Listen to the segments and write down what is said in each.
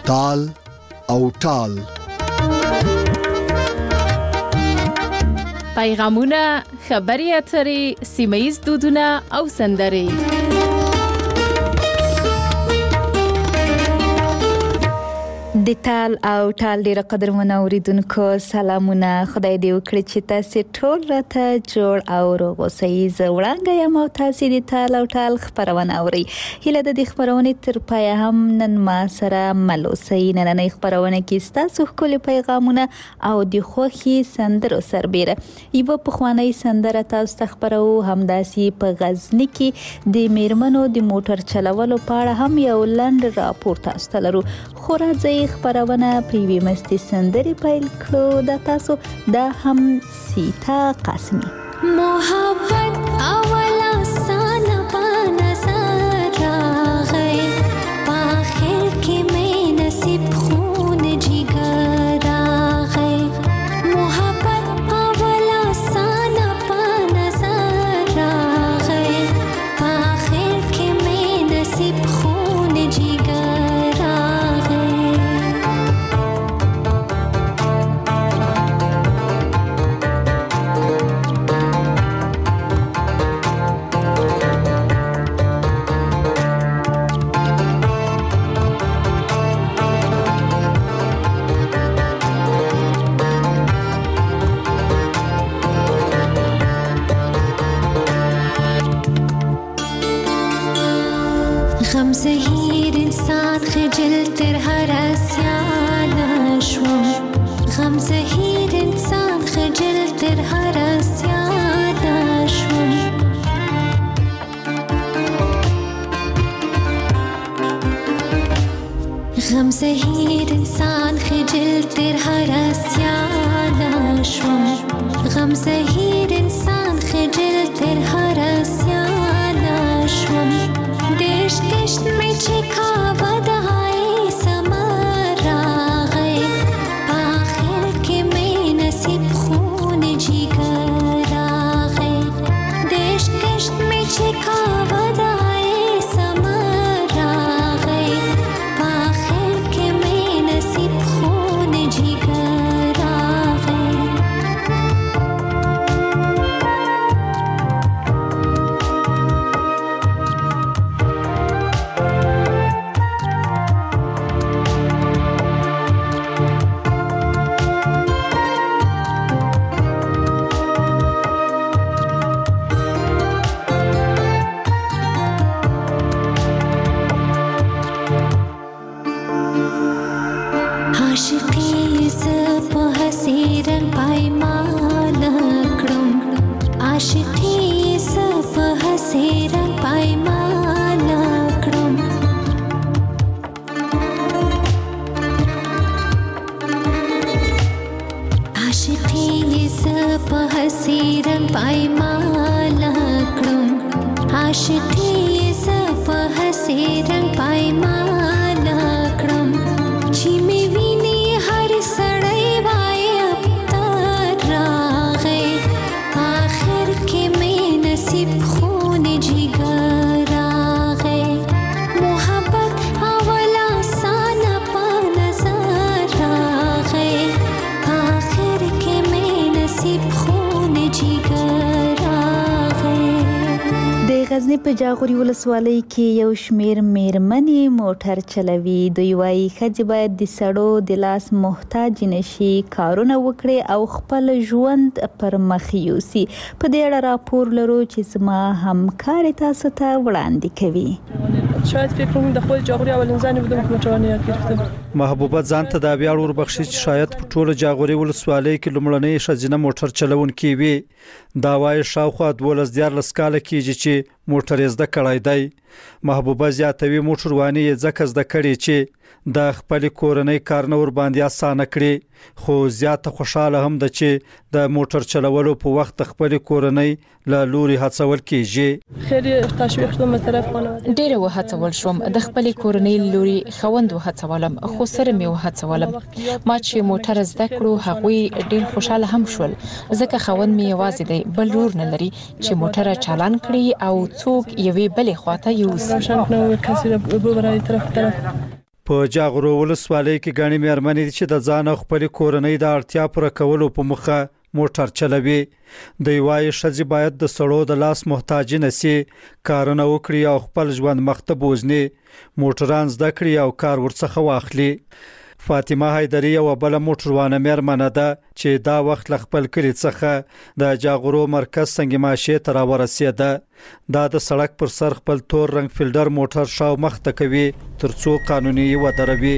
تال او ټال. پیغامونه، خبري اترې، سیمه‌ییز دودونه او سندرې. د تال او ټال ډیره قدرمنه اوریدونکو سلامونه. خدای دې وکړي چې تاسو ټول راته جوړ او روغ اوسئ. زه وړاندې یم او تاسو د تال او ټال خبرونه اورئ. هیله د دې خبرونې تر پایه هم نن ما سره مل اوسئ. نننۍ خبرونه کې ستاسو ښکلي پیغامونه او د خوښي سندرو سربیره یوه پخوانۍ سندره تاسو ته خبرو. همداسې په غزني کې د میرمنو د موټر چلولو په اړه هم یو لنډ راپور تاسو ته لرو. خو راځئ خبرونه په یوې مستې سندرې پیل کړو. دا تاسو دا هم سیتا قاسمی. محبت اولا سانا پانا سارا غی پاخر کی میں نصیب خون جگر آغی. محبت اولا سانا پانا سارا غی پاخر کی میں نصیب خون جگر آغی. غم زهیر انسان خجل تر هر اسیان شوم. غم زهیر انسان خجل تر هر اسیان شوم. غم زهیر انسان خجل تر هر اسیان شوم. غم زهیر انسان خجل تر هر اسیان شوم. دیش کشت میں چکا بدہائی سمر آغی آخر کے میں نصیب خون جگر آغی. دیش کشت میں چکا بدہائی سمر آغی آخر کے میں نصیب خون جگر آغی. عاشقی ز په هسې رنګ پایمان کړم. عاشقی ز په هسې رنګ پایمان کړم. عاشقی ز په هسې رنګ پایمان کړم. عاشقی ز په هسې رنګ پایمان کړم. چې مې ویني هر سړی وایي ابتر راغی آخر کې مې نصیب خون جگر راغی. محبت اولا سانا په نظر راغی آخر کې مې نصیب خون جگر راغی. د غزني په جاغوري ولسوالۍ کې یو شمیر میرمنې موټر چلوي. دوی وايي ښځې باید د سړو د لاس محتاج نشي، کارونه وکړي او خپل ژوند پر مخ یوسي. په دې اړه راپور لرو چې زما همکار تاسو ته وړاندې کوي. شاید فکر کنم در خود جاغوری اولین زنی بودم که موټران یاد گرفتم. محبوبه ځان ته دا ویاړ وربخښي چې شاید په ټوله جاغوري ولسوالۍ کې لومړنۍ ښځینه موټر چلونکې وي. دا وايي شاوخوا 12-14 کاله کېږي چې موټر یې زده کړی دی. محبوبه زیاتوي موټرواني یې ځکه زده کړې چې د خپل کورنۍ کارونه ور باندې اسانه کړي. خو زیاته خوشاله هم ده چې د موټر چلولو په وخت خپل کورنۍ له لوري هڅول کېږي. خیلی تشویق شدم از طرف خانواده. ډېر وهڅول شوم د خپل کورنۍ لوري خوند وهڅولم، خو سره مې وهڅولم. ما چې موټر زده کړو هغوی ډېر خوشاله هم شول ځکه خوند مې یوازې دی، بل لور نه لري چې موټر چالان کړي او څوک یوې بلې خواته یوسي. روشن کنه کسی رو ببره طرف. په جاغورو ولسوالۍ کې ګڼې مېرمنې چې د ځان او خپل کورنۍ د اړتیا پوره کولو په موخه موټر چلوي. دوی وايي ښځې باید د سړو د لاس محتاج نه سي، کارونه وکړي او خپل ژوند مخ ته بوځني، موټران زده کړي او کار ورڅخه واخلي. فاطمه حیدری یو بل موټروانه مېرمنه ده چې دا وخت ل خپل کلی څخه د جاغورو مرکز سنگ ماشه ته راورسېده. دا د سړک پر سر خپل تور رنگ فیلډر موټر شاو مخ ته کوي ترڅو قانوني ودروي.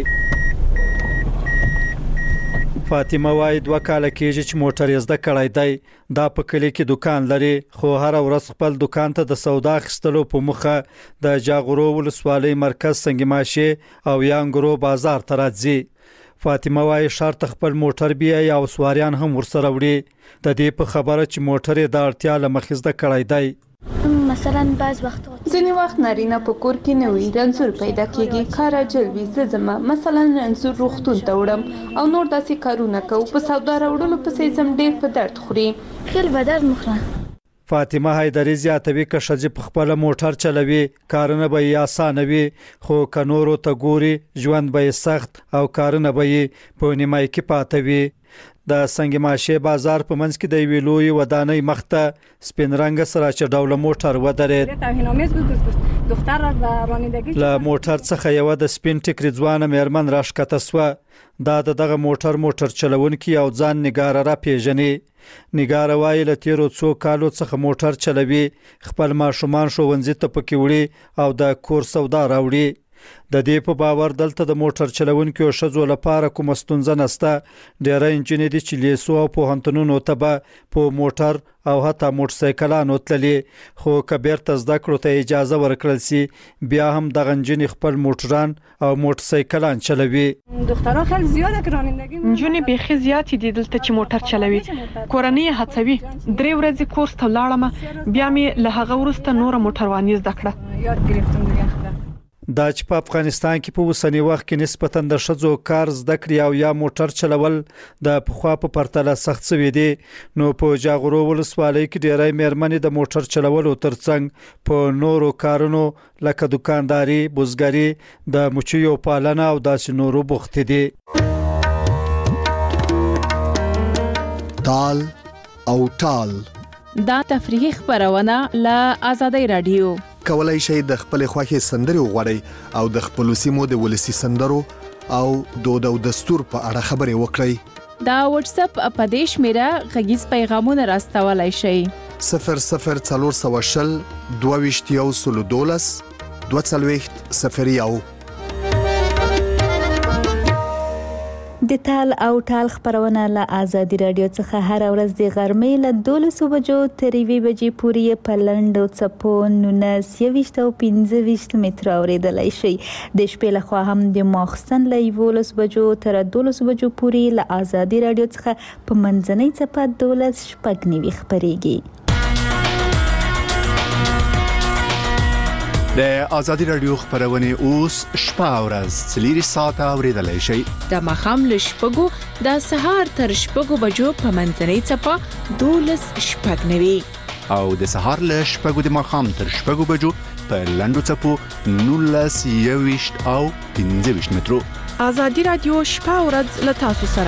فاطمه وايي 2 کال کېږي چې موټر یې زده کړی دی. دا په کلی کې دکان لري خو هر ورځ خپل دکان ته د سودا اخیستلو په مخه د جاغورو ولسوالۍ مرکز سنگ ماشه او یانګرو بازار ته راځي. فاطمه وايي شرط خپل موټر بیا او سواریان هم ورسره وړي. د دې په خبره چې موټر یې د اړتیا له مخې زده کړی دی. مثلا بعض وخت ځینې وخت نارینه په کور کې نه وي، رنځور پیدا کېږي، کار عاجل وي، زه ځمه مثلا رنځور روغتون ته وړم او نور داسې کارونه کوو، په سودا راوړلو پسې ځم، ډېر په درد خوري. خیل به درد مخوره. فاطمه حیدری زیاتوي که ښځې په خپل موټر چلوي کارونه به یې اسانه وي، خو که نورو ته ګوري ژوند به یې سخت او کارونه به یې په نیمایي کې پاته وي. د سنگ ماشه بازار په منځ کې د یوې لویې ودانۍ مخته سپین رنګ سره چې ډوله موټر ودرېد. له موټر څخه یو د سپین ټیکري ځوانه مېرمن راښکته سوه. دا دغه موټر چلونکي او ځان نګاره را پیژني. نګاره وايي له تیرو 2 کالو څخه موټر چلوي، خپل ماشومان ښوونځي ته پکې وړي او د کور سودا راوړي. د دې په باور دلته د موټر چلونکو ښځو لپاره کوم ستونزه نشته. ډېری نجونې دي چې لیسو او پوهنتونونو ته به په موټر او حتی موټرسایکلانو تللي، خو که بیرته زده کړو ته اجازه ورکړل سي بیا هم دغه نجونې خپل موټران او موټرسایکلان چلوي. دخترها خیلی زیاده که رانندگی نجونې بیخي زیاتې دي دلته چې موټر چلوي. کورنۍ هڅوي. 3 ورځې کورس ته ولاړم، بیا مې له هغه وروسته نوره موټرواني زده کړه. یاد گرفتم دیگه. دا چې په افغانستان کې په اوسنی وخت کې نسبتاً د ښځو کار زده کړې او یا موټر چلول د پخوا په پرتله سخت شوي دي، نو په جاغورو ولسوالۍ کې ډېری مېرمنې د موټر چلولو ترڅنګ په نورو کارونو لکه دکانداري، بزګري، د مچیو پالنه او داسې نورو بوختې دي. تال او ټال دا تفریحي خبرونه له آزادۍ رادیو. کولای شئ د خپل خوښې سندرې وغواړئ او د خپل سیمو د ولسی سندرو او دود او دستور په اړه خبرې وکړئ. دا واتس اپ په دې شمیره غږیز پیغامونه راستولای شئ. 00420 22 22 د تال او ټال خبرونه له آزادي رادیو څخه هر ورځ د غرمې له 12 بجو تر 1 بجې پورې په لنډو څپو 19 او 15 متر اوریدلای شي. د شپې له خوا هم د ماخستن له 11 بجو تر 12 بجو پورې له آزادي رادیو څخه په منځنۍ څپه 12 شپږ خبريږي. د آزادي رادیو خبرونه اوس شپه او ورځ 4 ساعته اوریدلای شي. د ماښام له شپږو د سهار تر شپږو بجو په منځنۍ څپه 12 شپږ او د سهار له شپږو د ماښام تر شپږو بجو په لنډو څپو 19 او 15 مترو. آزادي رادیو شپه او ورځ له تاسو سره.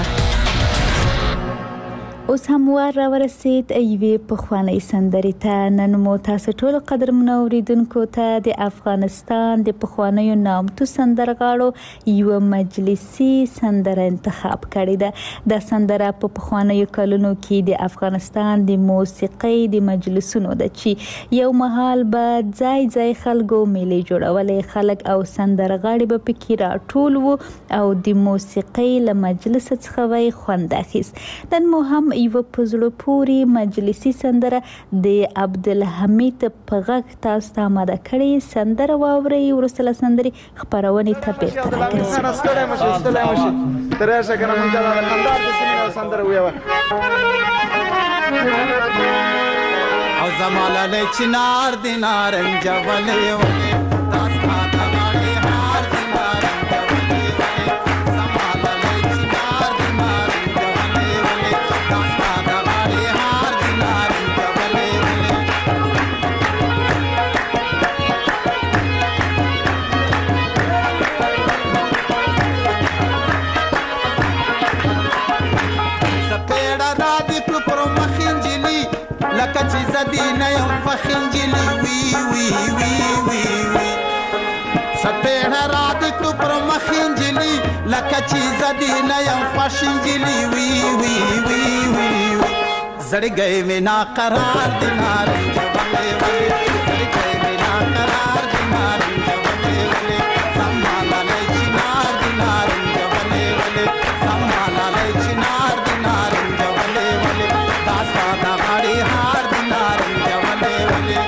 اوس هم ور ورسید ایوي په خواني سندري ته. نن مو تاسو ټول قدرمن اوریدونکو ته د افغانستان د پخوانیو نامتو سندرغاړو یو مجلسي سندره انتخاب کړې ده. د سندره په پخوانیو کلونو کې د افغانستان د موسیقۍ د مجلسونو د چی یو محل به ځای خلکو میلې جوړولې، خلک او سندرغاړي به پکې راټول وو او د موسیقۍ له مجلس څخه وای خوند اخیست. نن مو هم یو پزړو پوری مجلسي سندره د عبدالحمید په غږ تاسو ته آماده کړې. سندره واورئ، ورسره سندري خبرونه ته بیرته راځي. ترېشه کنه مونږ دا خندار د سینې سندره ویو او زماله له چنار دینارنج ولې ولې داستا غاړي هار دینارنج ولې ولې زماله له چنار دینارنج ولې ولې داستا غاړي هار دینارنج ولې ولې مخنجلی وی وی وی وی وی سپیړه را د کړو پر مخنجلی لکه چې زدی نه یم خوشنجلی وی وی وی وی زړګی مې نا قرار دی نارنج ولې ولې زړګی مې نا قرار دی نارنج ولې ولې سمالای چنار دی نارنج ولې ولې سمالای چنار دی نارنج ولې ولې داستا د غاړې هار دی نارنج ولې ولې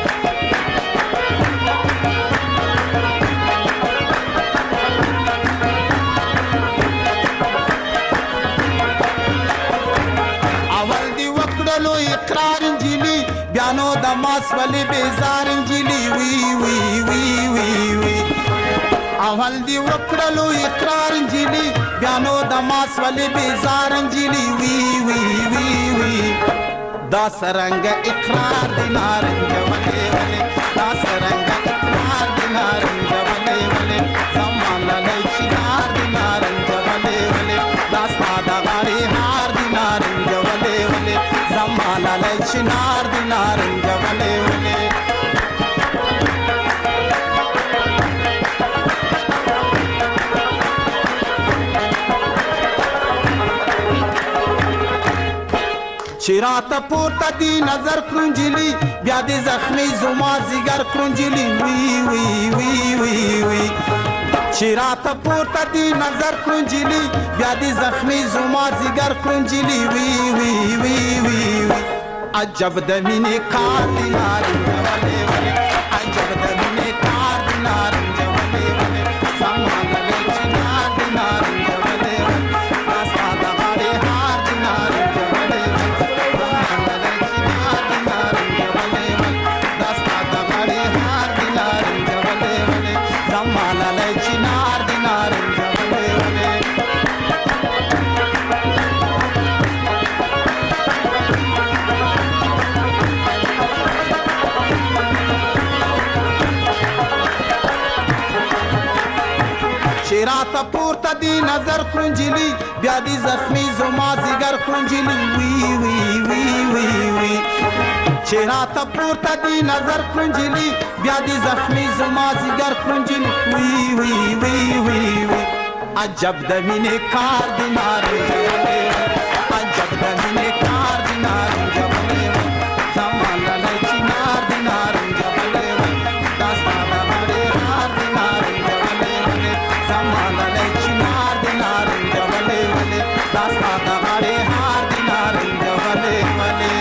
اقرار انجلی بیانو دماس ولی بیزار انجلی وی وی وی وی وی اول دی وکړلو اقرار انجلی بیانو دماس ولی بیزار انجلی وی وی وی وی دا سرنګ اقرار دی نارنج ولی ولی دا سرنګ اقرار دی نارنج ولی ولی زمانه لای چنار دی نارنج ولی ولی دا ساده غاری هار دی نارنج ولی ولی زمانه لای چنار دی نارنج ولی ولی چراته پورته دی نظر کرنجلی بیا دی زخمی زما زیگر کرنجلی وی وی وی وی وی چراته پورته دی نظر کرنجلی بیا دی زخمی زما زیگر کرنجلی وی وی وی وی عجب د مینې کار دی نارنج ولې ولې عجب د مینې کار دی نارنج ولې ولې زمانه لای چنار دی نارنج ولې ولې داستا د غاړې هار دی نارنج ولې زمانه لای چنار دی نارنج ولې ولې داستا د غاړې هار دی نارنج ولې ولې زمانه لای چنار دی نارنج ولې ولې چراته پورته دی نظر کرنجلی بیا دی زخمی زما زیگر کرنجلی وی وی وی وی وی چراته پورته دی نظر کرنجلی بیا دی زخمی زما زیگر کرنجلی وی وی وی وی وی عجب د مینې کار دی نارنج ولې عجب د مینې کار دی نارنج ولې زمانه لای چنار دی نارنج ولې داستا د غاړې هار دی نارنج ولې زمانه لای چنار دی نارنج ولې ولې داستا د غاړې هار دی نارنج ولې ولې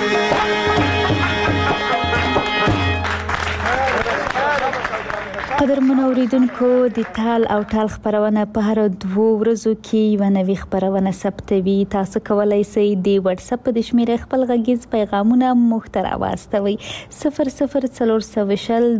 قدرمنو اوریدونکو د تال او ټال خبرونه په هر 2 ورځو کې یو نوې خبرونه ثبتوي. تاسو کولای شئ د واتس اپ د شمیره خپل غږیز پیغامونه محتوا واستوي 0040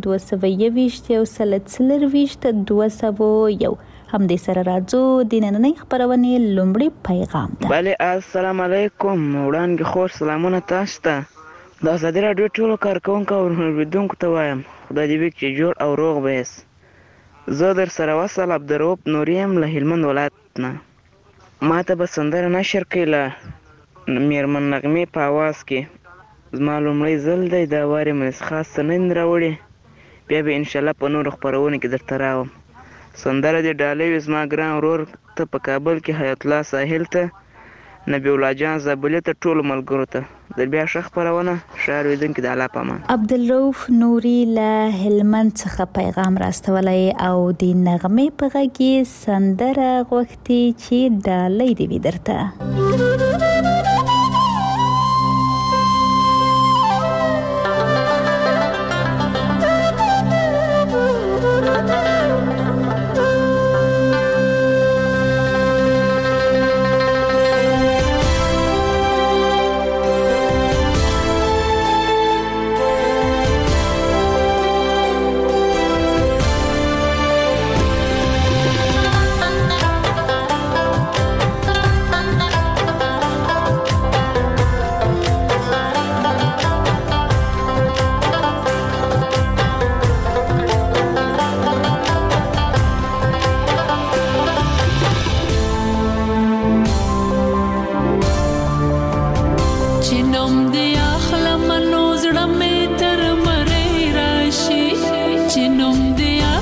222 هم د سره راځو د نننۍ خبرونه لومړی پیغام ده. بله السلام علیکم وړاندې خور سلامونه تاسو ته د ازادي راډیو ټولو کارکونکو او اوریدونکو ته وایم خدای دې وکړي چې جوړ او روغ به یاست. زه در سره وصل عبدالرؤف نوري یم له هلمند ولایت نه. ما ته به سندره نشر کړي له میرمن نغمې په اواز کې. زما لومړی ځل دی دا وار یې مې خاص څه نه راوړي بیا به انشاءالله په نورو خپرونو کې درته راوم. سندره دې ډالۍ وي زما ګران ورور ته په کابل کې حیات الله ساحل ته نبی الله جان زابلې ته ټولو ملګرو ته د بیا ښه خپرونه ښه اورېدونکي د الله په امان. عبدالرؤف نوري له هلمند څخه پیغام راستولی او د نغمې په غږ کې سندره غوښتي چې ډالۍ دې وي درته.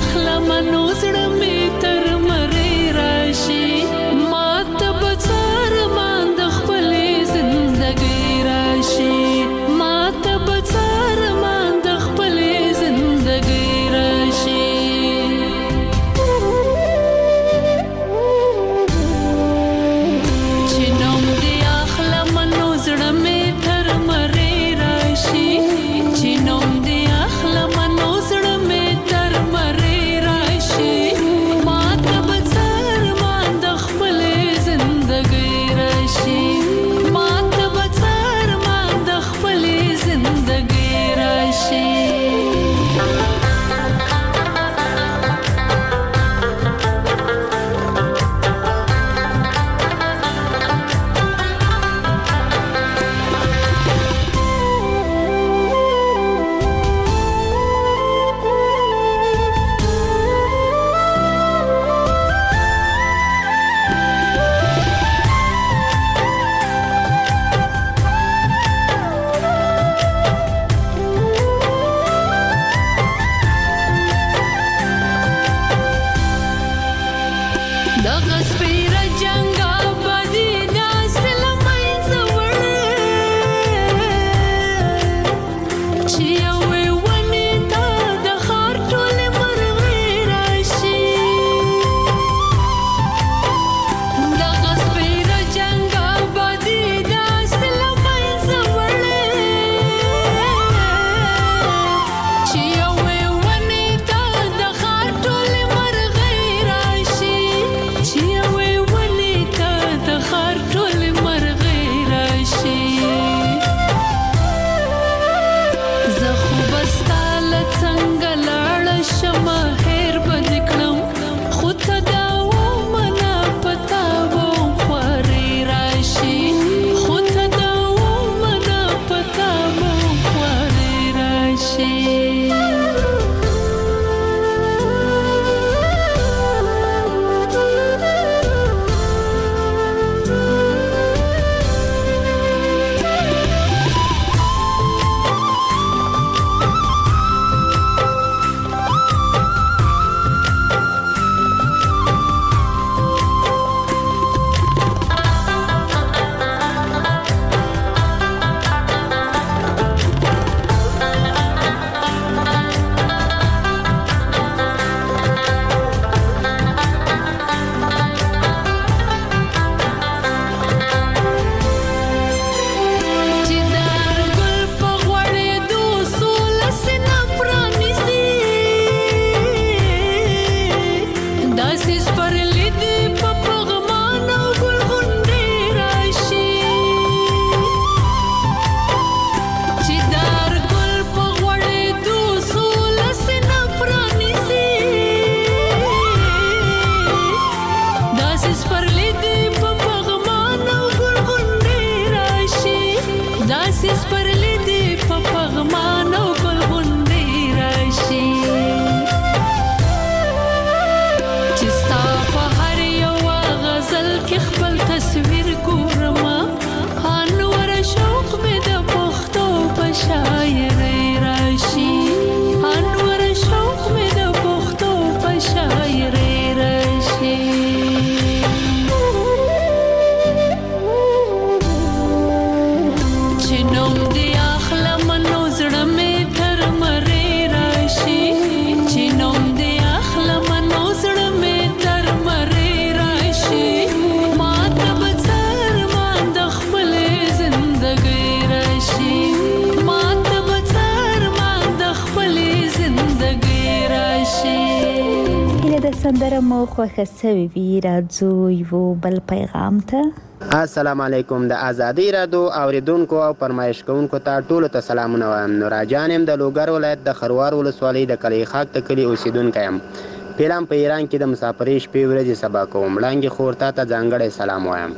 سندره مو خوښه سوي وي راځو یو بل پیغام ته السلام علیکم د ازادي رادیو اوریدونکو او فرمایش کوونکو ته ټولو ته سلامونه وایم. نوراجان یم د لوګر ولایت د خروار ولسوالۍ د کلی خاک ته کلی اوسیدونکی یم. فلم په ایران کې د مسافرۍ شپې ورځې سبا کوم. وړانګې خور ته ځانګړی سلام وایم.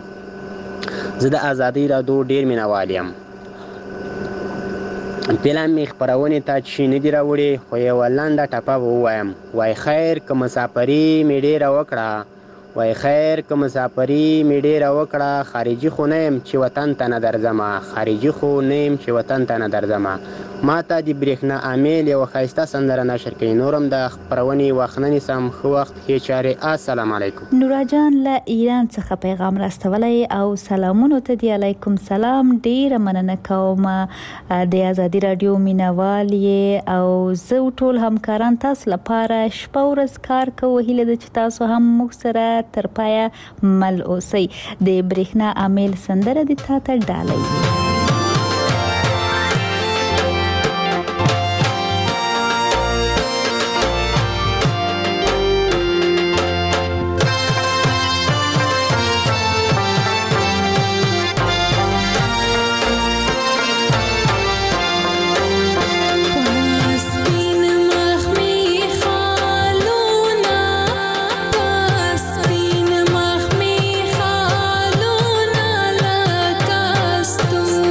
زه د ازادي رادیو ډیر مینوال یم. فلم می خپرونې ته چې نه دی راوړی خو یوه لنډه ټپه ووایم. وای خیر که مسافري مې ډېره وکړه، وای خیر که مسافري مې ډېره وکړه، خارجي خو نه یم چې وطن ته نه درځمه، خارجي خو نه یم چې وطن ته نه درځمه. ما ته د برېښنا امیل یو ښایسته سندره نشر کوي. نورم د خپرونې وخت نه نیسم. ښه وخت، ښې چارې. السلام علیکم. نورا جان له ایران څخه پیغام راستولی او سلامونو ته دی. علیکم سلام. ډیره مننه کوم د ازادي رادیو مینوال یې او زه ټول همکاران تاسو لپاره شپه ورځ کار کوو. هیله ده چې تاسو هم موږ سره تر پایه مل اوسئ. د برېښنا امیل سندره د تا ته ډالۍ. तुम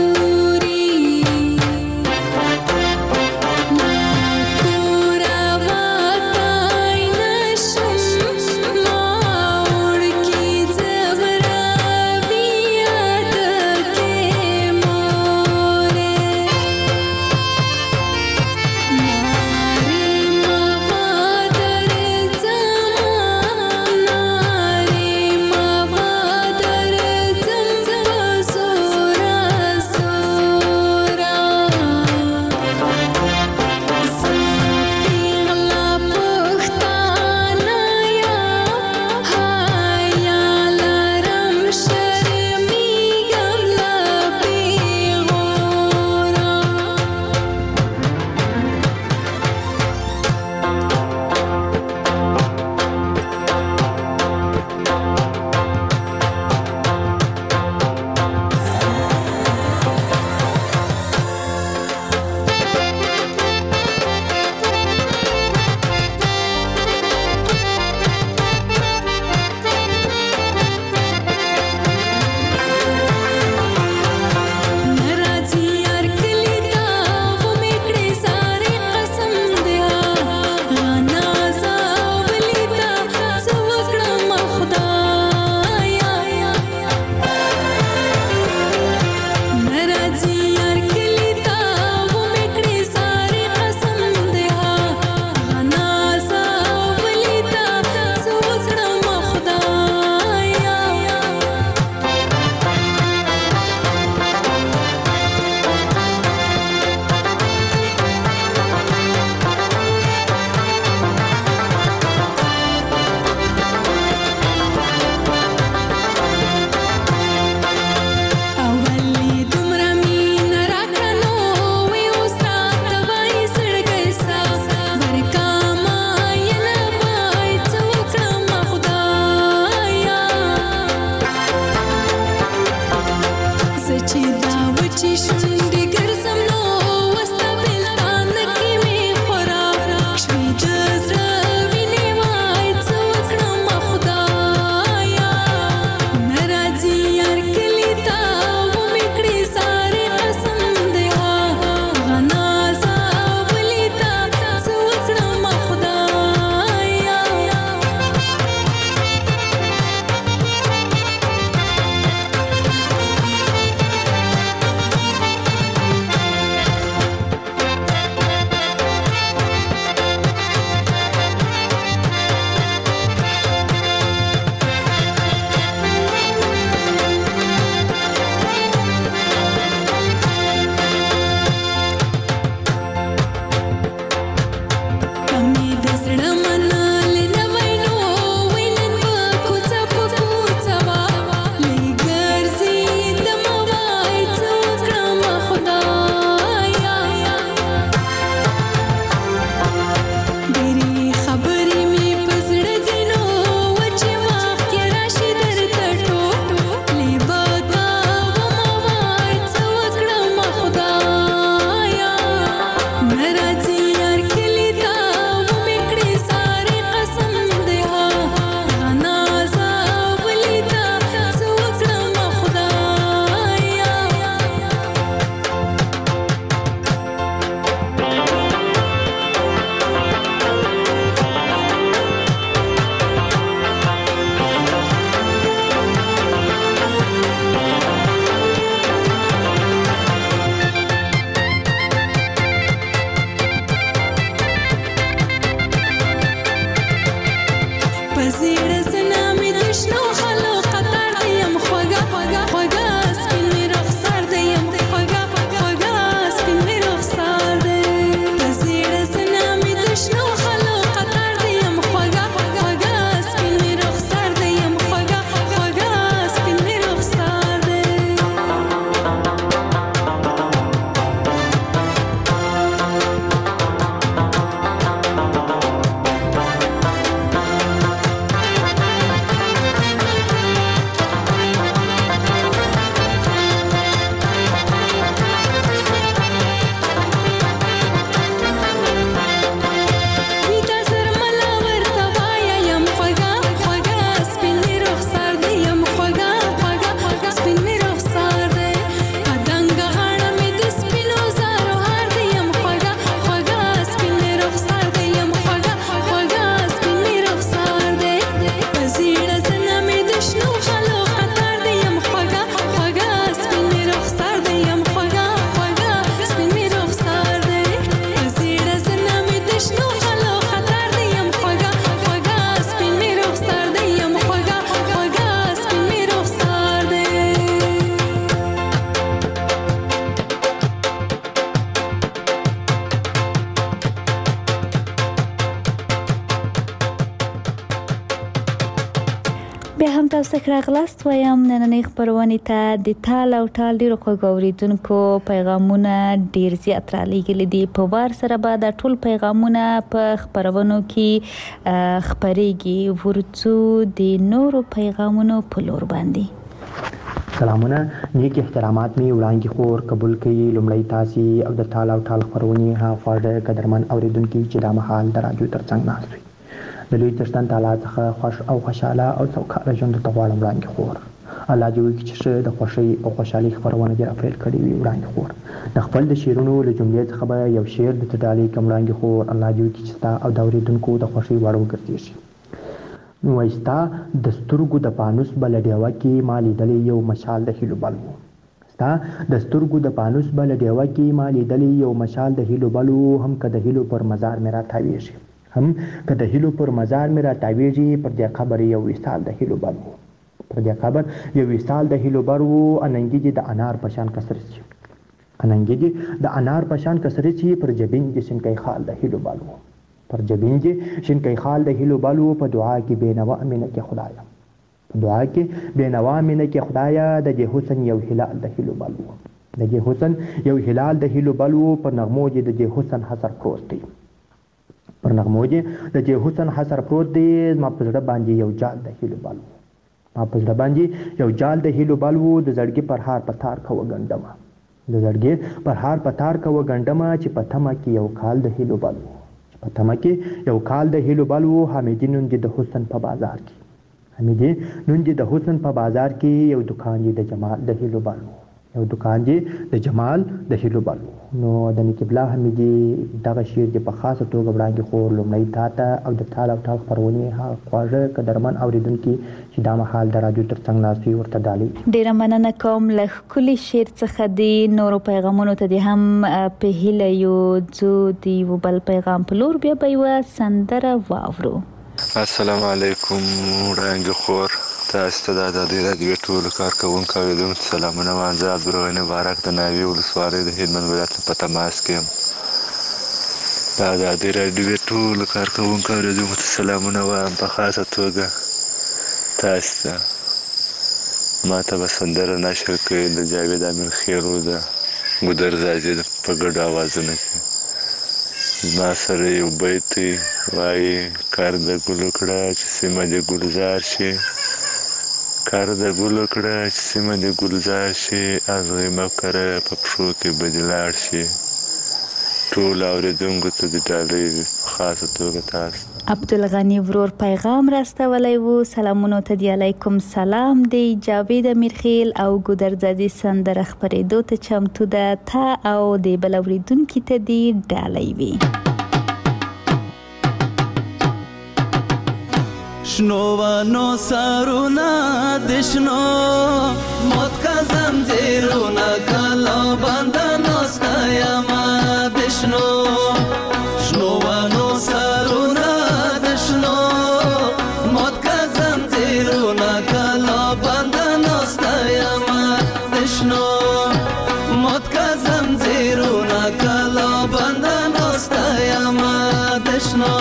بیا هم تاسو ته راغلاست وایم نننۍ خپرونې ته د تال او ټال ډېرو خوږو اورېدونکو پیغامونه ډېر زیات رالیږلي دي. په وار سره به دا ټول پیغامونه په خپرونو کې خپرېږي. ورڅو د نورو پیغامونو په لور باندې. سلامونه، نیک احترامات می وړاندې خور قبول کړي. لومړی تاسې او د تال او ټال خپرونې ها خواږه قدرمن اورېدونکي چې دا مهال د راډیو ترڅنګ ناست وي، د لوی څښتن تعالی څخه خوښ او خوشحاله او سوکاله ژوند ته غواړم وړاندې خور. الله دې وکړي چې ښه د خوښۍ او خوشحالۍ خپرونه دې راپیل کړې وي وړاندې خور. د خپل د شعرونو له جملې څخه به یو شعر درته ډالۍ کړم وړاندې خور. الله دې وکړي چې ستا او د اورېدونکو د خوښۍ وړ وګرځېږي. وایي ستا د سترګو د پانوس به له ډیوه کې ما لیدلی یو مشال د هیلو بل و. ستا د سترګو د پانوس به له ډیوه کې ما لیدلی یو مشال د هیلو بل و. هم که د هیلو پر مزار مې راتاویږي، هم که د هیلو پر مزار مې راتاویږي، پر دې قبر یو وصال د هیلو بل و. پر دې قبر یو وصال د هیلو بل و. اننګي دې د انار په شان کسر شي، اننګي دې د انار په شان کسر شي، پر جبین دې شینکی خال د هیلو بل و. پر جبین دې شینکی خال د هیلو بل و. په دعا کې بېنوا مینه کې خدایا، په دعا کې بېنوا مینه کې خدایا، د دې حسن یو هلال د هیلو بل و. د دې حسن یو هلال د هیلو بل و. پر نغمو دې د دې حسن حسر پروت دی، پر نغمو دې د دې حسن حسر پروت دی. زما په زړه باندې یو جال د هیلو بل و، ما په زړه باندې یو جال د هیلو بل و. د زړګي پر هار په تار کوه ګنډمه، د زړګي پر هار په تار کوه ګنډمه، چې په تمه کې یو کال د هیلو بل و. چې په تمه کې یو کال د هیلو بل و. حمیدي نن دې د حسن په بازار کې، حمیدي نن دې د حسن په بازار کې، یو دکان دې د جمال د هیلو بل و، یو دکان دې د جمال د هیلو بل و. نو د نیک بلا حمیدي دغه شعر دې په خاصه توګه وړاندې خور لومړی تا ته او د تال او ټال خپرونې ها خواږه قدرمن اورېدونکي چې دا مهال د راډیو ترڅنګ ناست وي ورته ډالۍ. ډېره مننه کوم له ښکلي شعر څخه د نورو پیغامونو ته دې هم په هیله یو ځو د یو بل پیغام په لور. بیا به یوه سندره واورو. السلام علیکم وړاندې خور، تاسو ته د ازادۍ راډیو ټولو کارکوونکو اورېدونکو ته سلامونه وایم. زه عبدالغني مبارک د ناوې ولسوالۍ د هلمند ولایت په تماس کې یم. د ازادۍ راډیو ټولو کارکوونکو اورېدونکو ته سلامونه وایم. په خاصه توګه تاسو ته ما ته به سندره نشر کړي د جاوید امیر خیرو د ګودر زازي په ګډو اوازونو کې. زما سره یو بیت وایي: کار د ګلو کړه چې سیمه دې ګلزار شي، کار د ګلو کړه چې سیمه دې ګلزار شي، ازغې مه کره په پښو کې به دې لاړ شي. ټول اورېدونکو ته د ډالۍ په خاصه توګه تاسو عبدالغني ورور پیغام راستولی و. سلامونو ته دی علیکم سلام دی. جاوید امیرخیل او ګودرزادي سندره خپرېدو ته چمتو ده. تا او د بل اورېدونکي ته دی ډالۍ وي. شنو ونو سرونه د شنو موت کا زنجیرونه کلا بنده ناسته یمه د شنو شنو ونو سرونه د شنو موت کا زنجیرونه کلا بنده ناسته یمه د شنو موت کا زنجیرونه کلا بنده ناسته یمه د شنو.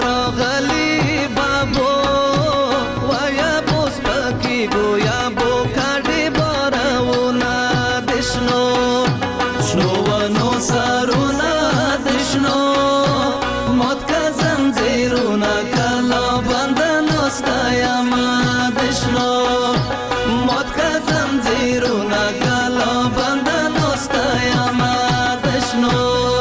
راغلی بابو وایا بوس پکی گویا بو کاډي بارونه دشنو شنو ونو سارونه دشنو موت کا زنجیرونه کلا بندنو ستایما دشنو موت کا زنجیرونه کلا بندنو ستایما دشنو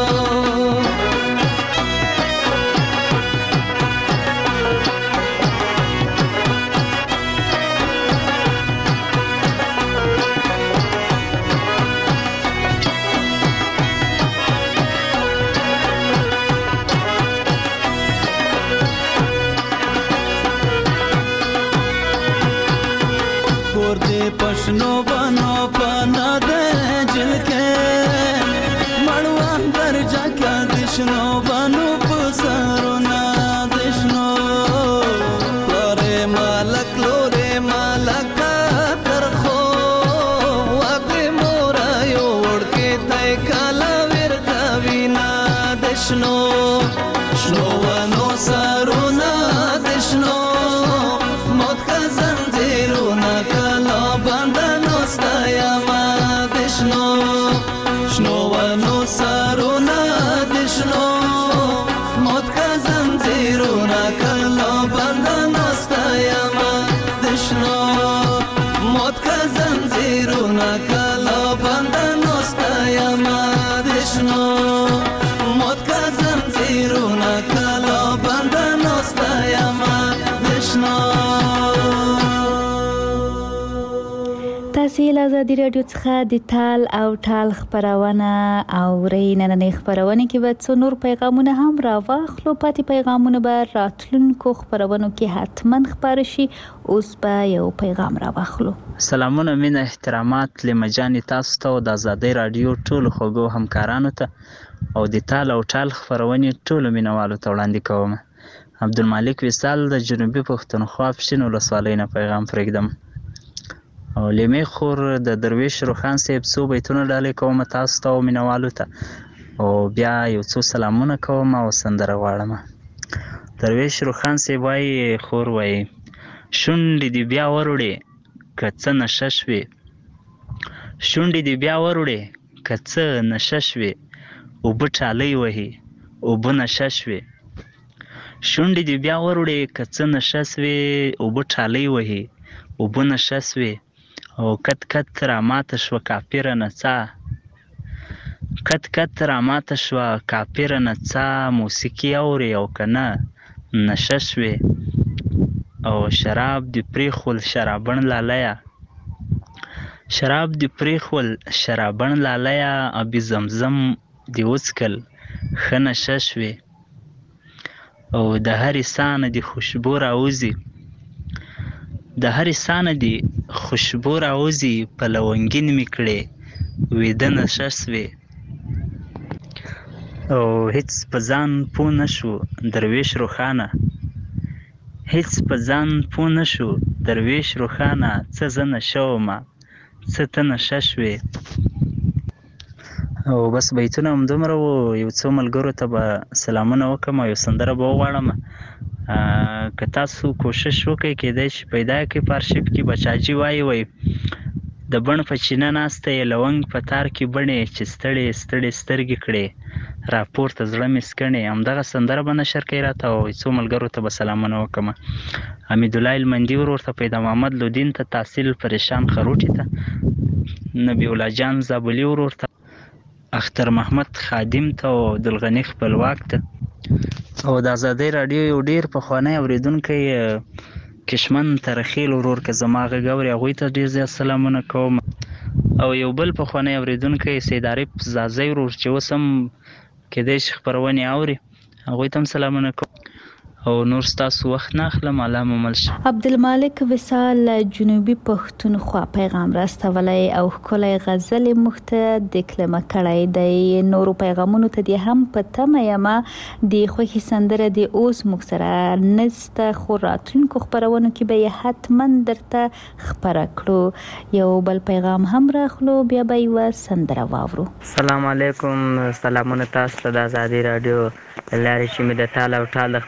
پښنو بنو پنا د جلکه مړوان درجا کا دشنو بنو پسرونه دشنو لورې مالک لورې مالک ترخو وګ مورا یو ورکه تای کالا ور کوینا دشنو شنو ونو سارونه دشنو موت کا زنجیرونه کلا بندنو ستایما دشنو شنو ونو سارونه دشنو موت کا زنجیرونه کلا بندنو ستایما دشنو موت کا زنجیرونه کلا بندنو ستایما دشنو موت کا زنجیرونه کلا بندنو ستایما دشنو. تاسو له آزادي رادیو څخه د تال او ټال خبرونه اورئ. نننۍ خبرونه کې به څو نور پیغامونه هم راواخلو. پاتې پیغامونه به راتلونکو خبرونو کې حتما خبر شي. اوس به یو پیغام راواخلو. سلامونه مینه احترامات لمجاني تاسو ته او د آزادي رادیو ټولو خوږو همکارانو ته او د تال او ټال خبرونه ټولو مینوالو ته وړاندې کوم. عبدالمالک وصال د جنوبي پښتونخوا پښین ولسوالۍ نه پیغام پرېږدم. او لیمې خور د درویش روخان صاحب څو بیتونه ډالۍ کوم تاسو ته او مینوالو ته او بیا یو څو سلامونه کوم او سندره غواړم. درویش روخان صاحب وایي خور وایي شونډې دې بیا وروړې که څه نشه شوې شونډې دې بیا وروړې که څه نشه شوې اوبه ټالۍ وهي اوبه نشه شوې شونډې دې بیا وروړې که څه نشه سوې اوبه ټالۍ وهي اوبه نشه سوې او کت کت را ماته شوه کاپیره نڅا کت کت را ماته شوه کاپیره نڅا موسیقي اورې او که نه نشه شوې او شراب دې پرېښول شرابن لالیه شراب دې پرېښول شرابن لالیه ابي زمزم دې وڅکل ښه نشه شوې او د هرې سانه دې خوشبو راوځي د هرې سانه دې خوشبو راوځي په لونګین مې کړې ویده نشه سوې او هیڅ په ځان پوه نه شو درویش روښانه هیڅ په ځان پوه نه شو درویش روښانه څه زه نشه ومه څه ته نشه شوې او بس بیتونه همدومره وو. یو څو ملګرو ته به سلامونه وکړم او یو سندره به وغواړم. که تاسو کوشش وکړئ کېدای شي پیدا کړئ په ارشیف کې. بچاجي وایي د بڼ په چینه ناسته یې لونګ په تار کې بڼې چې ستړې ستړې سترګې کړې راپورته زړه مې سکڼې. همدغه سندره به نشر کوي راته او څو ملګرو ته به سلامونه وکړم. حمیدالله المندي ورور ته، پیدا محمد لودین ته، تحصیل پریشان خروټي ته، نبی الله جان زابلي ورور ته، اختر محمد خادم ته او عبدالغني خپلواک ته او د آزادۍ راډیو یو ډیر پخوانی اوریدونکی کشمن ترخیل ورور که زما غږ اوري هغوی ته ډیر زیات سلامونه کوم او یو بل پخوانی اوریدونکی سید عارف زازی ورور چې اوس هم کېدای شي خپرونې اوري هغوی ته هم سلامونه کوم او نور ستاسو وخت نه اخلم. الله مو مل شه. عبدالمالک وصال جنوبي پښتونخوا پیغام راستولی او ښکلی غزل موږ ته دکلمه کړی دی. نورو پیغامونو ته دې هم په تمه یمه. د خوښې سندره د اوس موږ سره نسته خو راتلونکو خپرونو کې به یې حتما درته خپره کړو. یو بل پیغام هم راخلو بیا به یوه سندره واورو. سلام علیکم. سلامونه تاسو ته د آزادۍ راډیو لارې چې مې د تال او ټال د خپرونې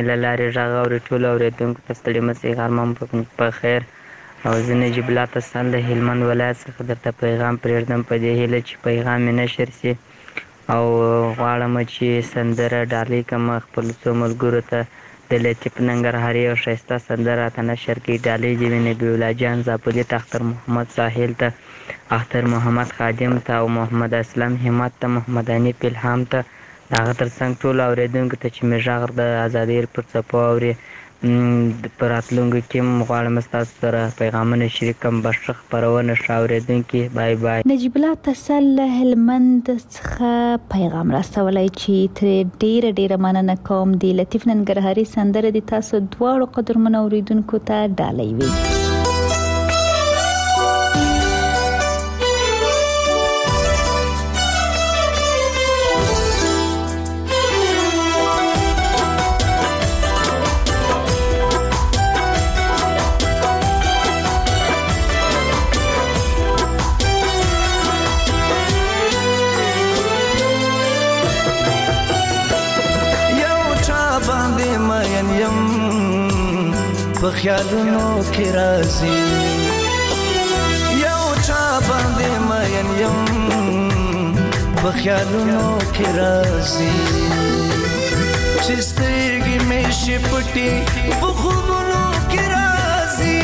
خبرونه له لارې غږ اوري. ټولو اورېدونکو ته ستړي مه غرمه په خیر. او زه نجیب الله تسل د هلمند ولایت څخه درته پیغام پرېږدم په دې هیله چې پیغام مې نشر سي او غواړم چې سندره ډالۍ کړم خپلو څو ملګرو ته. د لطیف ننګرهاري او ښایسته سندره راته نشر کړي. ډالۍ دې وي نبي الله جان زاپلي ته، اختر محمد ساحل ته، اختر محمد خادم ته او محمد اسلم همت ته، محمد حنیف الهام ته. د هغه تر څنګ ټولو اورېدونکو ته چې مې غږ د ازادۍ پر څپو اوري په راتلونکو کې هم غواړم ستاسو سره پیغامونه شریک کړم. بښه خپرونه ښه اورېدونکي. بای بای. نجیب الله تسل له هلمند څخه پیغام راستولی چې ترې ډیره مننه کوم. د لطیف ننګرهاري سندره د تاسو دواړو قدرمنو اورېدونکو ته ډالۍ وي. په خیالونو کې راځي یو چا باندې مین یم په خیالونو کې راځي چې سترګې مې شي پټې په خوبونو کې راځي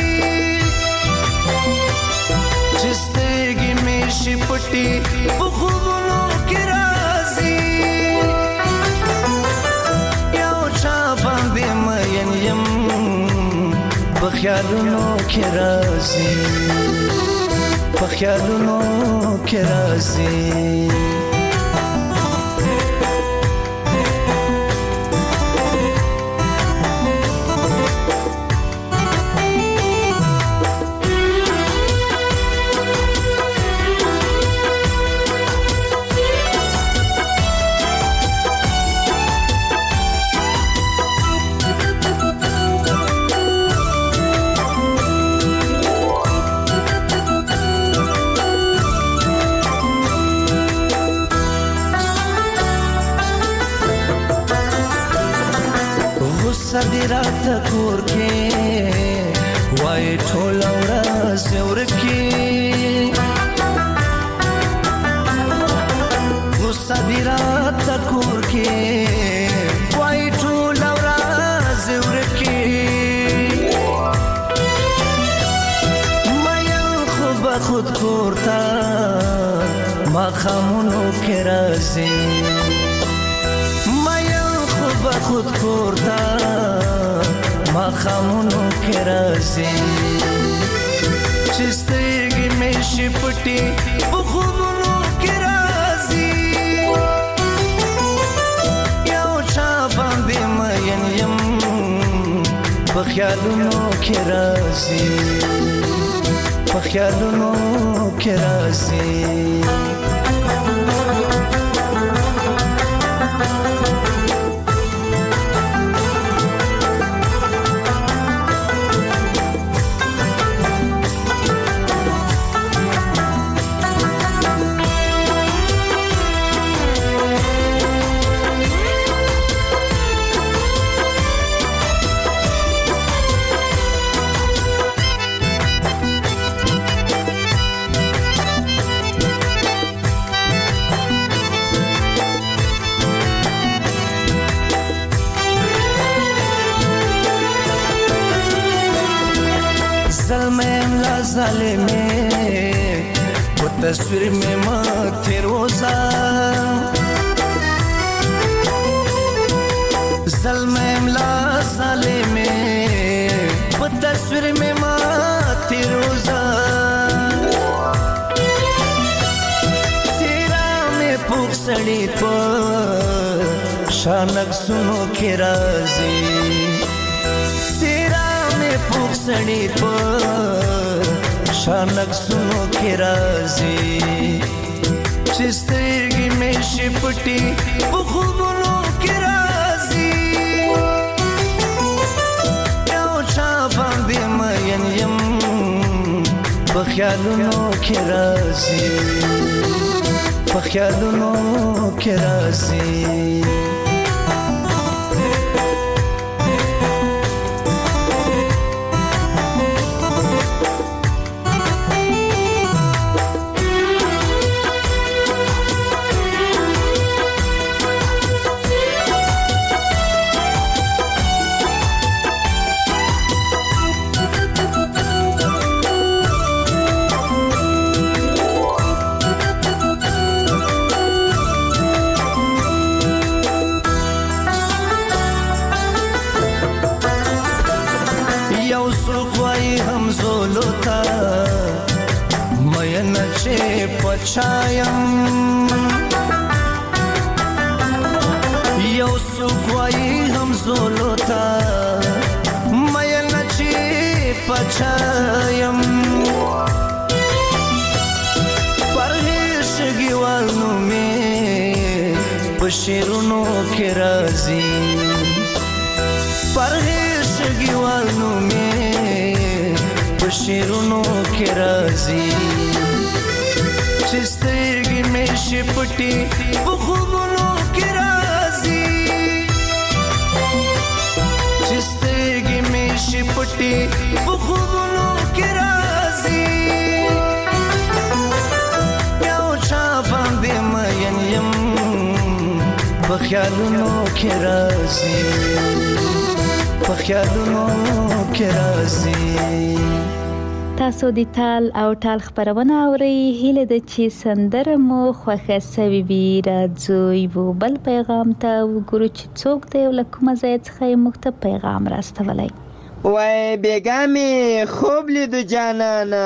چې سترګې مې شي پټې په خوبونو کې راځي یو چا باندې مین یم په خیالونو کې راځي په خیالونو کې راځي صدراته کور کې وای ټول ورځ ورکی صدراته کور کې وای ټول ورځ ورکی مې خود کورتا ما خامونو کې راځي خود کورتا ما خامونو کې راځي چې سترګې مې شي پټې په خوبونو کې راځي یو چا باندې مین یم په خیالونو کې راځي په خیالونو کې راځي تصویر میں مت روزہ ظلم املا ظالم وہ تصویر میں مت روزہ تیرا میں پوک سڑی پر شانک سنو کے رازی تیرا میں پوک سڑی پر شانک سنو کې راځي چې سترګې مې شي پټې په خوبونو کې راځي یو چا باندې مین یم په خیالونو کې راځي په خیالونو کې راځي چې پچایم یو څوک وایي هم زولو ته مین نه چې پچایم پرهیشګیوال نومې په شعرونو کې راځي پرهیشګیوال نومې په شعرونو کې راځي چې سترګې مې شي پټې په خوبونو کې راځي چې سترګې مې شي پټې په خوبونو کې راځي یو چا باندې مین یم په خیالونو کې راځي په خیالونو کې راځي تاسو د تال او ټال خبرونه اورئ هیله ده چې سندره مو خوښه سوي وي راځو یو بل پیغام ته وګورو چې څوک دی او له کومه ځای څخه یې موږ ته پیغام راستولی وای بیګا مې خوب لیدو جانانه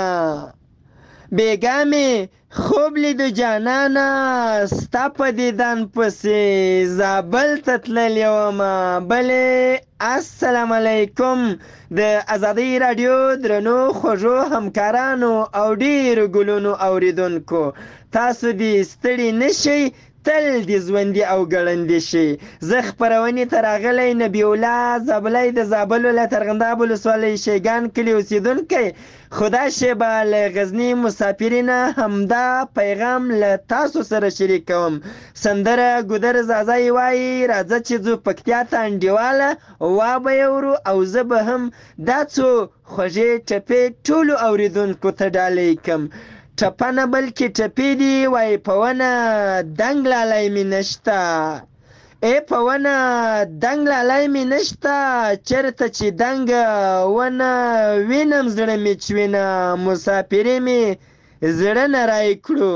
بیګا مې خوب لیدو جانانه ستا په دیدن پسې زابل ته تللی ومه بلې السلام علیکم د ازادۍ راډیو درنو خوږو همکارانو او ډیرو ګلونو اوریدونکو تاسو دې ستړي نشئ تل دې ژوندي او ګړندي شي زه خپرونې ته راغلی نبی الله زابلی د زابل ولایت ارغنداب ولسوالۍ شیګان کلي اوسېدونکی خدا شیبه له غزني مسافرینه همدا پیغام له تاسو سره شریکوم سندره ګودر زازای وایي راځه چې ځو پکتیا ته انډیواله وا به یې ورو او زه به هم دا څو خوږې ټپې ټولو اوریدونکو ته ډالۍ کړم ټپه نه بلکې ټپې دي وایي په ونه دنګ لالی مې نشته ای په ونه دنګ لالی مې نشته چېرته چې دنګه ونه وینم زړه مې چوینه مسافري مې زړه نه رای کړو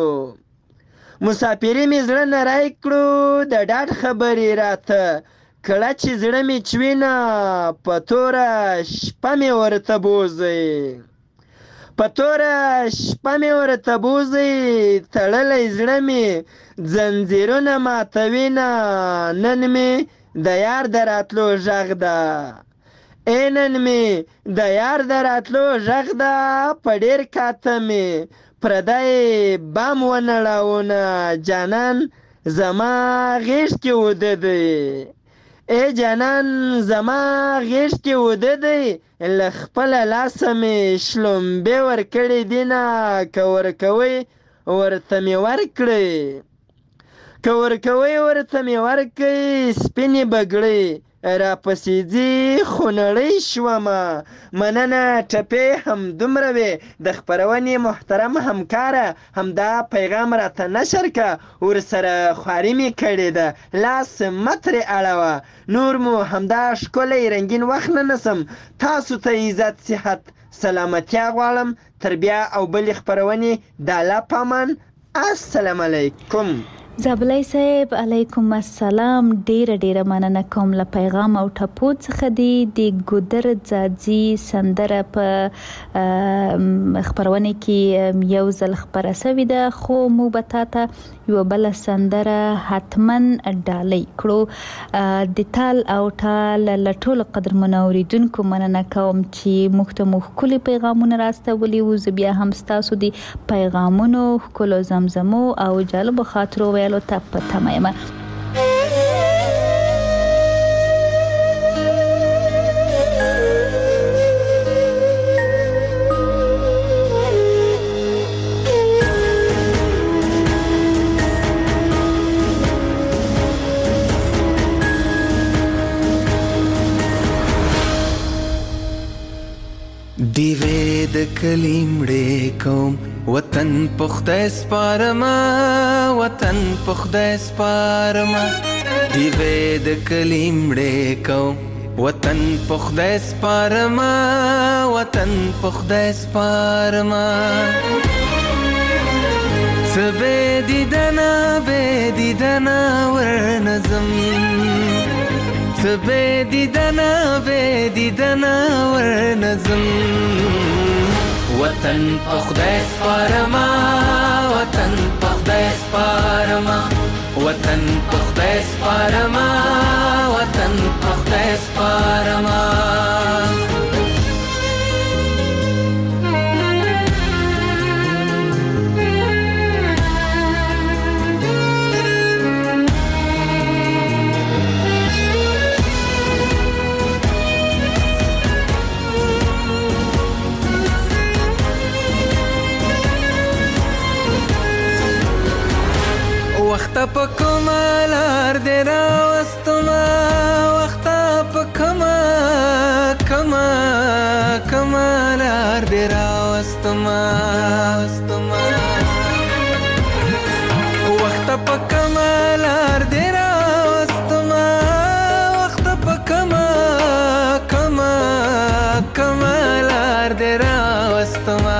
مسافري مې زړه نه رای کړو د ډاډ خبرې راته کله چې زړه مې چوینه په توره شپه مې ورته بوځئ په توره شپه مې ورته بوځئ تړلی زړه مې ځنځیرونه ماتوینه نن مې د یار د راتلو غږ ده ای نن مې د یار د راتلو غږ ده په ډېر کاته مې پردی بام ونړاونه جانان زما غېږ کې وده دی ای جانان زما غېږ کې وده دی له خپله لاسه مې شلومبې ورکړې دینه که ورکوئ ورته مې ورکړئ که ورکوئ ورته مې ورکئ سپینې بګړۍ راپسې ځي خو نړۍ شومه مننه ټپې همدومره وې د خپرونې محترم همکاره همدا پیغام راته نشر که ورسره خواري مې کړې ده لاس مه ترې اړوه نور مو همدا ښکلی رنګین وخت نه نسم تاسو ته عزت صحت سلامتیا غواړم تر بیا او بلې خپرونې د الله په امان السلام علیکم زابلی صاحب علیکم السلام ډیره مننه کوم له پیغام او ټپو څخه دی د ګودر ځاځي سندره په خبرونه کې یو ځل خبره سوي ده خو مو به تاته یو بل سندره حتما ډالۍ کړو د تال او ټال له ټولو قدرمنو اوریدونکو مننه کوم چې موږ ته ښکلي پیغامونه راستولي وو زه بیا هم ستاسو د پیغامونو ښکلو زمزمو او جالبو خاطرو ویلو ته په تمه یم دیوې د کلیمړې کوم وطن په خدای سپارما وطن په خدای سپارما دیوې د کلیمړې کوم وطن په خدای سپارما وطن په خدای سپارما سبه دیدنا ورنظم سبه دیدنا ورنظم وطن په خدای سپارما سپارما وطن په خدای سپارما وطن په خدای سپارما وخت په کمالار دې راوستما وخت په کمالار دې راوستما وخت په کمالار دې راوستما وخت په کمالار دې راوستما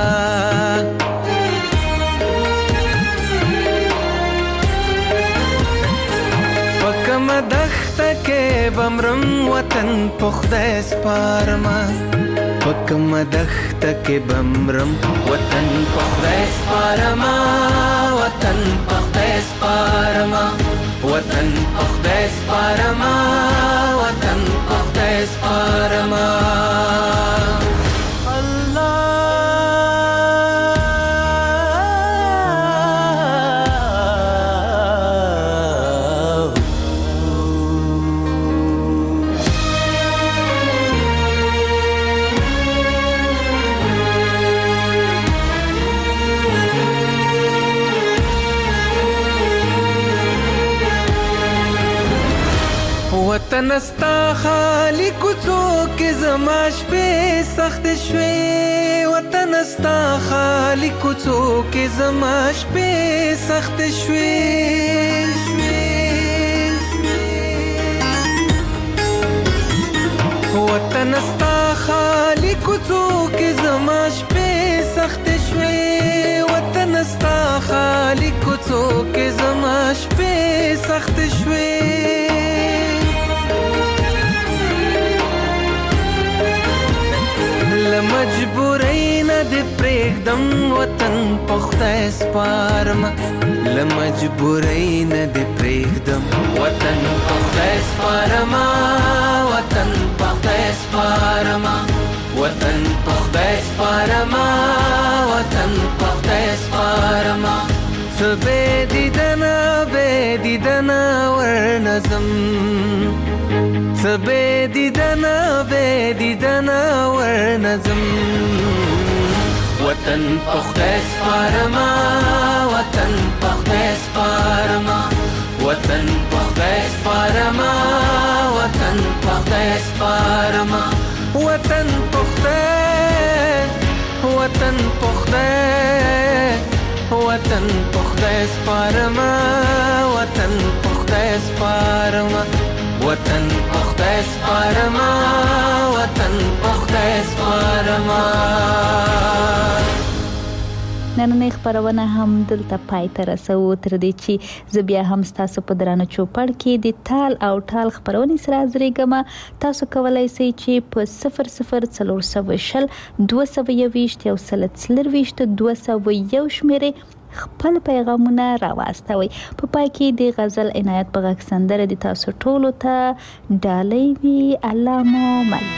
دخته کې بمرم وطن په خدای سپارما پکم دخته کې بمرم وطن په خدای سپارما وطن په خدای سپارما وطن په خدای سپارما وطن په خدای سپارما وطن استا خالی کوڅو کې زما شپې سخت شوې وطن استا خالی کوڅو کې زما شپې سخت شوې وطن استا خالی کوڅو کې زما شپې سخت شوې وطن استا خالی کوڅو کې زما شپې سخت شوې لمجبورۍ نه دې پرېږدم وطن په خدای سپارما لمجبورۍ نه دې پرېږدم وطن په خدای سپارما وطن په خدای سپارما وطن په خدای سپارما وطن په خدای سپارما څه بې دیدنه ورنظم څه بې دیدنه ورنظم وطن په خدای سپارما وطن په خدای سپارما وطن په خدای سپارما وطن په خدای سپارما وطن په خدای وطن په خدای وطن په خدای سپارما وطن په خدای سپارما وطن په خدای سپارما وطن په خدای سپارما نننۍ خبرونه هم دلته پای ته رسو تر دې چې زه بیا هم ستاسو په درانه چوپړ کې د تال او ټال خبرونې سره حاضرېږم تاسو کولی شئ چې په 0040 221 201 شمیرې خپل پیغامونه راواستوي په پای کې د غزل عنایت په غږ سندره د تاسو ټولو ته ډالۍ وي الله مو مل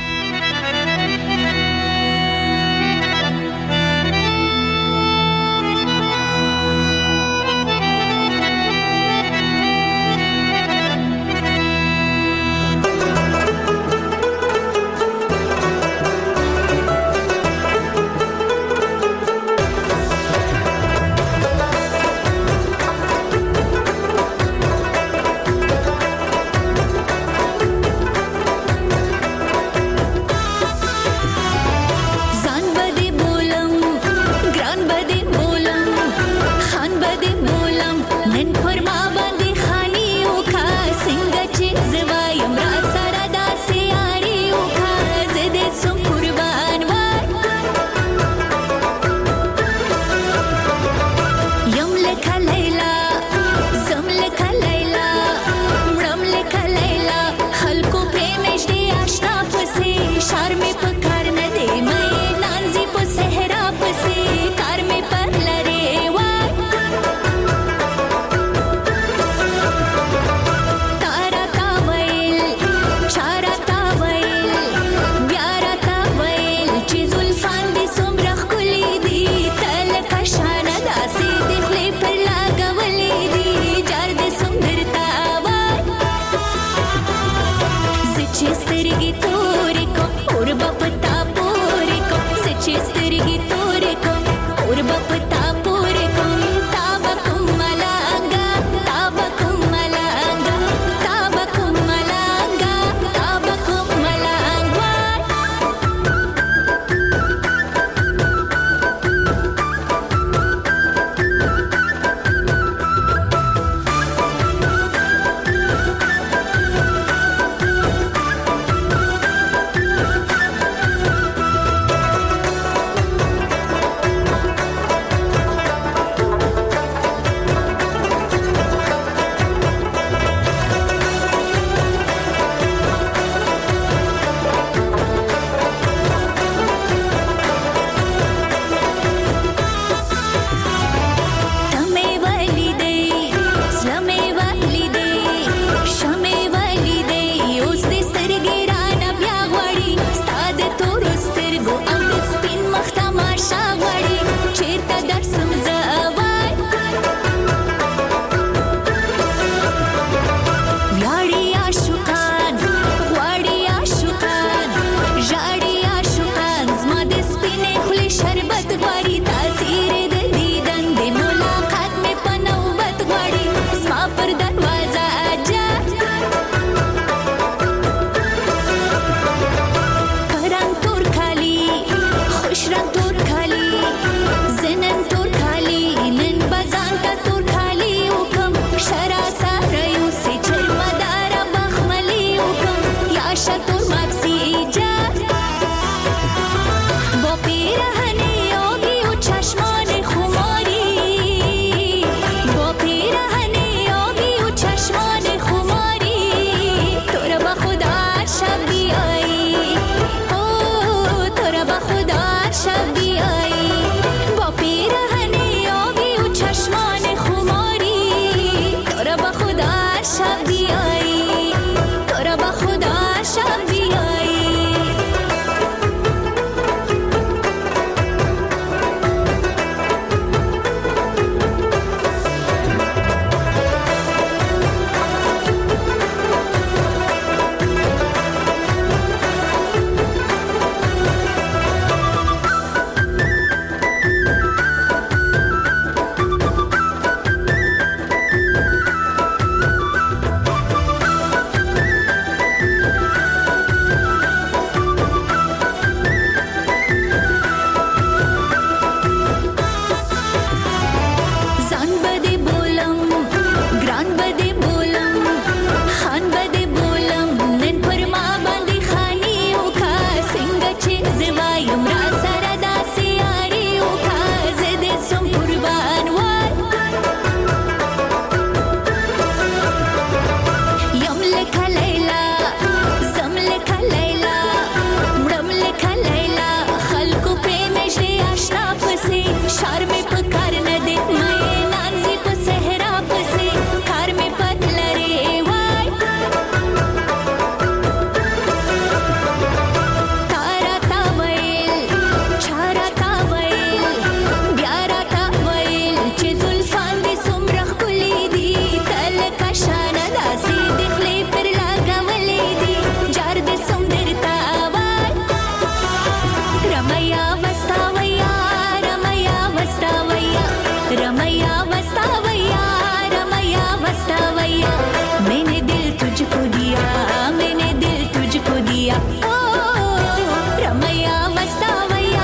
रमैया वस्तावैया रमैया वस्तावैया मैंने दिल तुझको दिया मैंने दिल तुझको दिया ओ रमैया वस्तावैया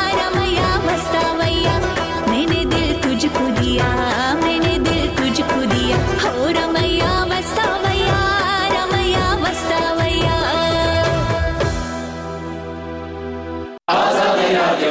मैंने दिल तुझको दिया मैंने दिल तुझको दिया हो रमैया वस्तावैया आजादी रेडियो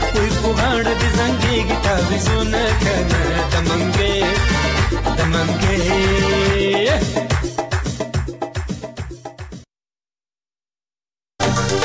दमंगे